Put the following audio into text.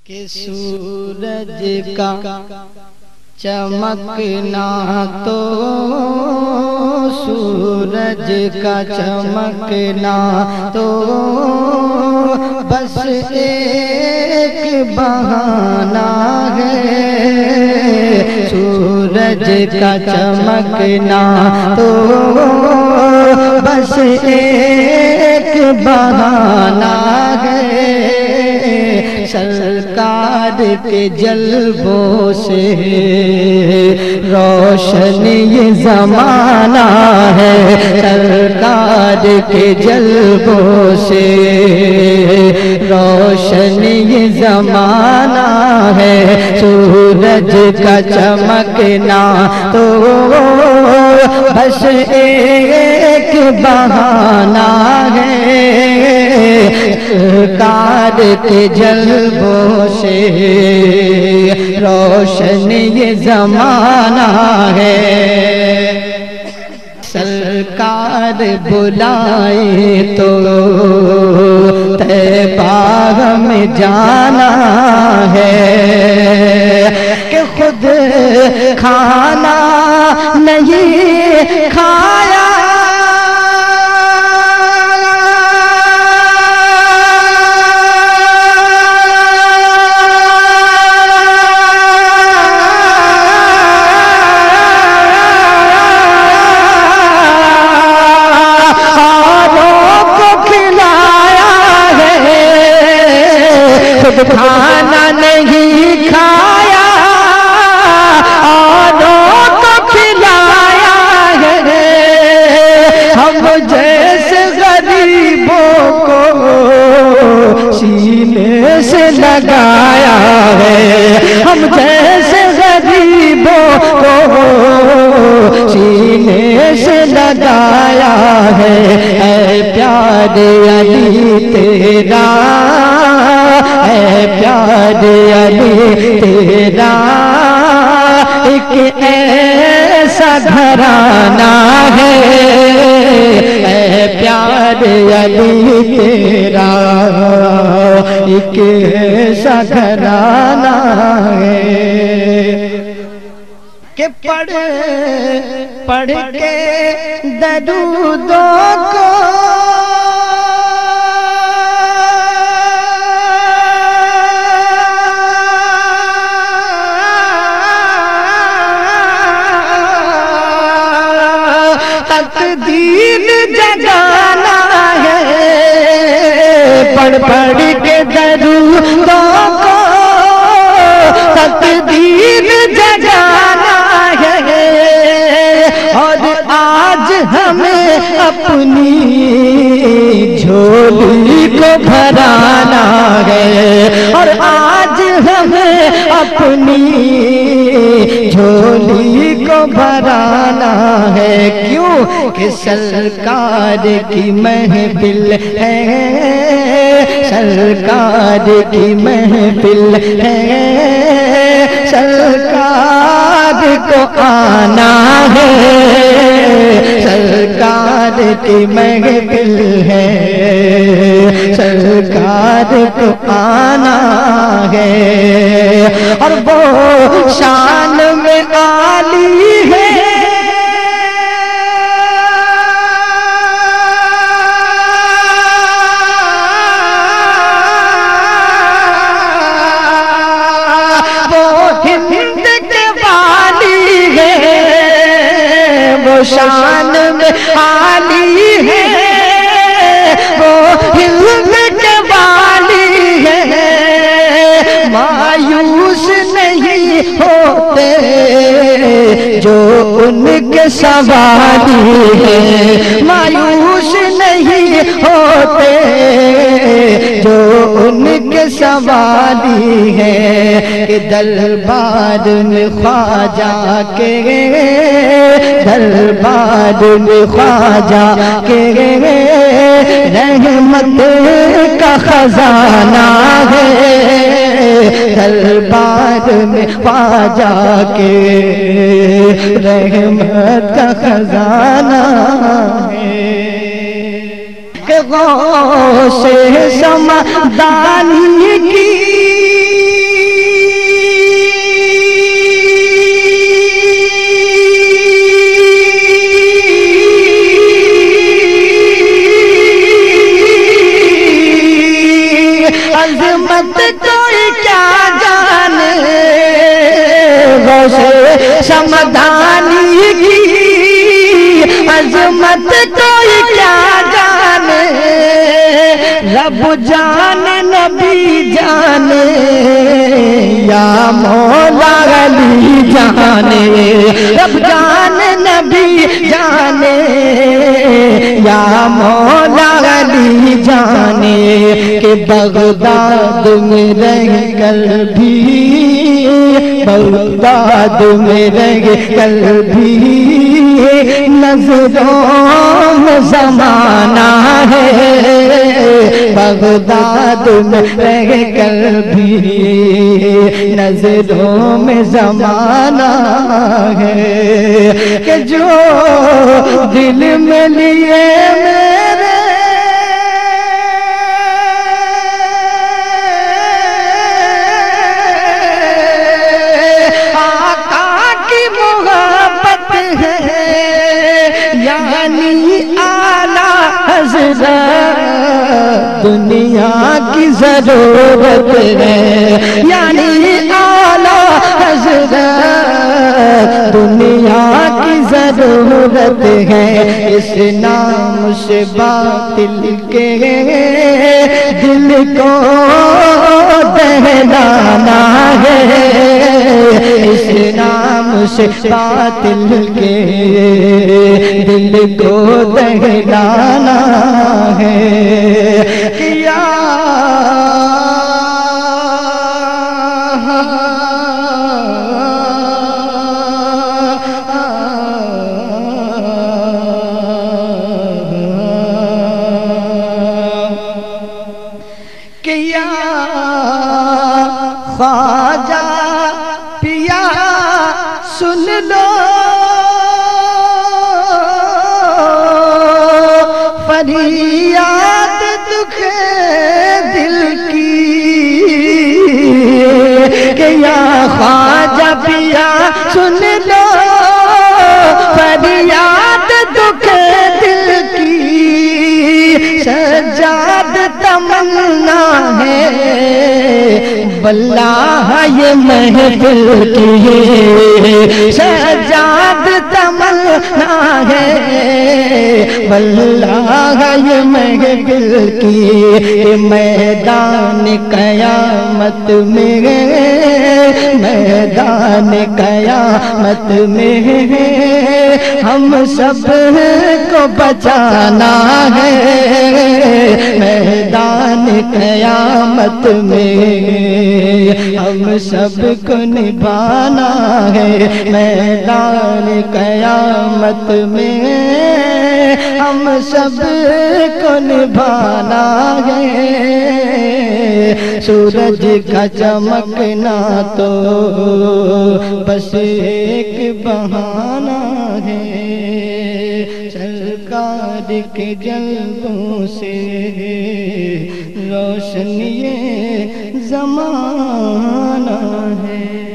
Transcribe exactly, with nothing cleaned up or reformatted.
کہ سورج کا چمکنا تو سورج کا چمکنا تو بس ایک بہانہ ہے، سورج کا چمکنا تو بس ایک بہانہ ہے، سرکار کے جلووں سے روشن یہ زمانہ ہے، سرکار کے جلووں سے روشن یہ زمانہ ہے، سورج کا چمکنا تو بس ایک بہانہ ہے، سرکار کے جلووں سے روشن یہ زمانہ ہے، سرکار بلائے تو طیبہ میں جانا ہے، کہ خود کھانا نہیں کھایا کھانا نہیں کھایا اوروں کو کھلایا ہے، ہم جیسے غریبوں کو سینے سے لگایا ہے، ہم جیسے غریبوں کو سینے سے لگایا ہے، اے پیارے علی تیرا، اے پیارے علی تیرا ایک ایسا گھرانہ ہے، اے پیارے علی تیرا ایک ایسا گھرانہ ہے، کہ پڑھ پڑھ کے درودوں کو تقدیر جگانا ہے، پڑھ پڑھ کے درودوں کو تقدیر جگانا ہے، اور آج ہمیں اپنی جھولی کو بھرانا ہے، اور آج ہمیں اپنی جھولی کو بھرانا ہے، کیوں کہ سرکار کی محفل ہے، سرکار کی محفل ہے، سرکار کو آنا ہے، سرکار کی محفل ہے، سرکار کو آنا ہے، اور وہ شان میں عالی ہے، شان میں عالی ہے، وہ ہند کے والی ہے، مایوس نہیں ہوتے جو ان کے سوالی ہے، مایوس نہیں ہوتے جو ان کے سوالی ہے، کہ دربار میں خواجہ کے دربار میں خواجہ کے رحمت کا خزانہ ہے، دربار میں خواجہ کے رحمت کا خزانہ ہے، کہ غوث سمدانی کی غوث شمدانی کی عظمت کوئی کیا جانے، رب جانے نبی جانے یا مولا علی جانے، رب جانے نبی جانے یا مولا علی جانے، کہ بغداد میں رہ کر بھی، بغداد میں رہ کر بھی نظروں میں زمانہ ہے، بغداد میں رہ کر بھی نظروں میں زمانہ ہے، کہ جو دل میں لیے میرے آقا کی محبت ہے، یعنی اعلیٰ حضرت دنیا کی ضرورت ہے، یعنی اعلیٰ حضرت دنیا کی ضرورت ہے، اس نام سے باطل کے دل کو دہلانا ہے، اس نام سے باطل کے دل کو دہلانا ہے، کیا کیا خواجہ پیا سن لو فریاد دکھ دل کی، کہ یا خواجہ پیا سن لو فریاد دکھ دل کی، سجاد تمنا ہے واللہ یہ محفل کی، سجاد تمنا ہے واللہ یہ محفل کی، میدان قیامت میں، میدان قیامت میں ہم سب کو بچانا ہے، میدان قیامت میں ہم سب کو نبھانا ہے، میدان قیامت میں ہم سب کو نبھانا ہے، سورج کا چمکنا تو بس ایک بہانہ ہے، سرکار کے جلووں سے روشنی زمانہ ہے۔